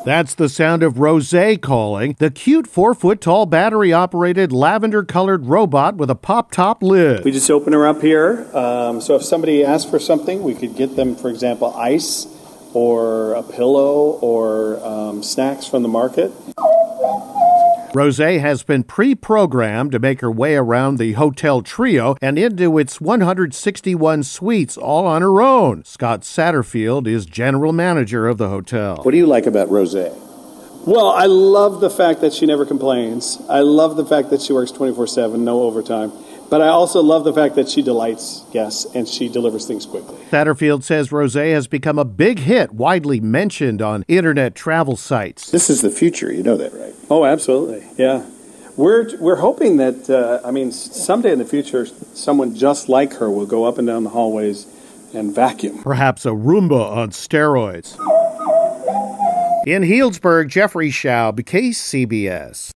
That's the sound of Rosé calling, the cute 4-foot-tall battery-operated lavender-colored robot with a pop-top lid. We just open her up here, so if somebody asks for something, we could get them, for example, ice or a pillow or snacks from the market. Rosé has been pre-programmed to make her way around the Hotel Trio and into its 161 suites all on her own. Scott Satterfield is general manager of the hotel. What do you like about Rosé? Well, I love the fact that she never complains. I love the fact that she works 24/7, no overtime. But I also love the fact that she delights guests and she delivers things quickly. Satterfield says Rosé has become a big hit, widely mentioned on internet travel sites. This is the future, you know that, right? Oh, absolutely, yeah. We're hoping that, someday in the future, someone just like her will go up and down the hallways and vacuum. Perhaps a Roomba on steroids. In Healdsburg, Jeffrey Schaub, KCBS.